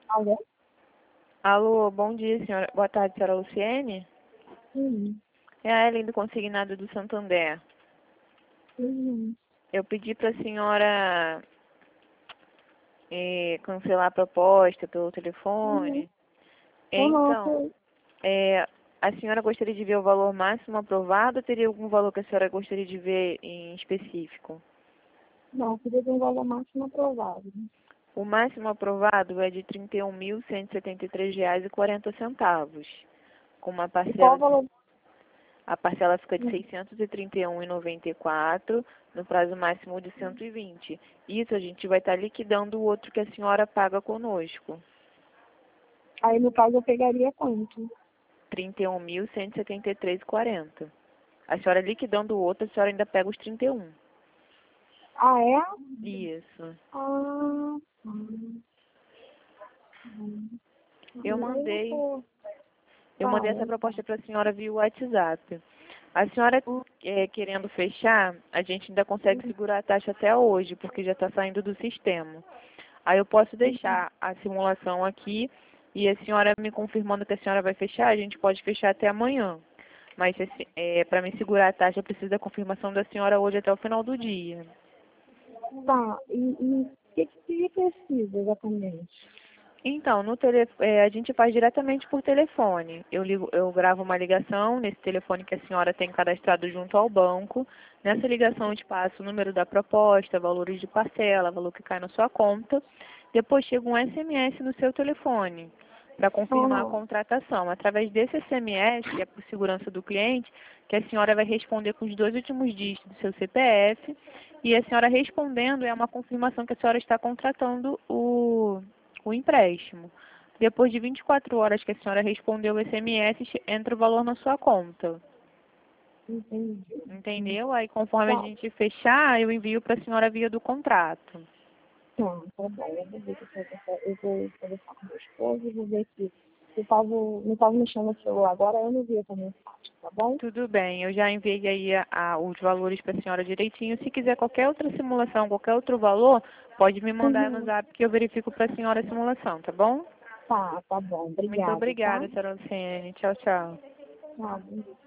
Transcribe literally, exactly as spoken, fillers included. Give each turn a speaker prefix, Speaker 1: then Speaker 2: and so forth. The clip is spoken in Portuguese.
Speaker 1: Alô?
Speaker 2: Alô, bom dia, senhora. Boa tarde, senhora Luciene.
Speaker 1: Sim.
Speaker 2: É a Ellen do Consignado do Santander.
Speaker 1: Sim.
Speaker 2: Eu pedi para a senhora eh, cancelar a proposta pelo
Speaker 1: Uhum.
Speaker 2: telefone.
Speaker 1: Uhum.
Speaker 2: Então,
Speaker 1: Sim.
Speaker 2: eh, a senhora gostaria de ver o valor máximo aprovado ou teria algum valor que a senhora gostaria de ver em específico?
Speaker 1: Não, queria ter um valor máximo aprovado.
Speaker 2: O máximo aprovado é de trinta e um mil cento e setenta e três reais e quarenta centavos, com uma
Speaker 1: E qual o
Speaker 2: parcela de
Speaker 1: valor?
Speaker 2: A parcela fica de
Speaker 1: Hum.
Speaker 2: seiscentos e trinta e um reais e noventa e quatro centavos no prazo máximo de cento e vinte. Isso a gente vai estar liquidando o outro que a senhora paga conosco.
Speaker 1: Aí, no caso, eu pegaria quanto?
Speaker 2: trinta e um mil cento e setenta e três reais e quarenta centavos. A senhora liquidando o outro, a senhora ainda pega os trinta e um.
Speaker 1: Ah, é?
Speaker 2: Isso.
Speaker 1: Ah, hum. Hum.
Speaker 2: Eu
Speaker 1: Aí eu
Speaker 2: mandei,
Speaker 1: tô...
Speaker 2: eu mandei essa
Speaker 1: Fala.
Speaker 2: proposta para a senhora via WhatsApp. A senhora
Speaker 1: Hum.
Speaker 2: é, querendo fechar, a gente ainda consegue segurar a taxa até hoje, porque já está saindo do sistema. Aí eu posso deixar a simulação aqui e a senhora me confirmando que a senhora vai fechar, a gente pode fechar até amanhã. Mas é, para me segurar a taxa, eu preciso da confirmação da senhora hoje até o final do dia.
Speaker 1: Tá. E o que, que precisa exatamente?
Speaker 2: Então, no tele, é, a gente faz diretamente por telefone. Eu, ligo, eu gravo uma ligação nesse telefone que a senhora tem cadastrado junto ao banco. Nessa ligação eu te passo o número da proposta, valores de parcela, valor que cai na sua conta. Depois chega um S M S no seu telefone para confirmar a
Speaker 1: Aham.
Speaker 2: contratação. Através desse S M S, que é por segurança do cliente, que a senhora vai responder com os dois últimos dígitos do seu C P F. E a senhora respondendo é uma confirmação que a senhora está contratando o o empréstimo. Depois de vinte e quatro horas que a senhora respondeu o S M S, entra o valor na sua conta.
Speaker 1: Entendi. Hum.
Speaker 2: Entendeu? Aí, conforme a
Speaker 1: Tá.
Speaker 2: gente fechar, eu envio para a senhora via do contrato.
Speaker 1: Tá, tá bom. Eu vou ver se eu vou eu vou conversar com meu esposo e vou ver se eu tava, não tava mexendo no celular agora, eu não vi essa mensagem, tá bom?
Speaker 2: Tudo bem, eu já enviei aí a, a, os valores para a senhora direitinho. Se quiser qualquer outra simulação, qualquer outro valor, pode me mandar no
Speaker 1: Uhum.
Speaker 2: zap que eu verifico para a senhora a simulação, tá bom?
Speaker 1: Tá, tá bom.
Speaker 2: Muito
Speaker 1: Obrigada, tá?
Speaker 2: obrigada, senhora Luciene. Tchau, tchau.
Speaker 1: Tá, bom dia.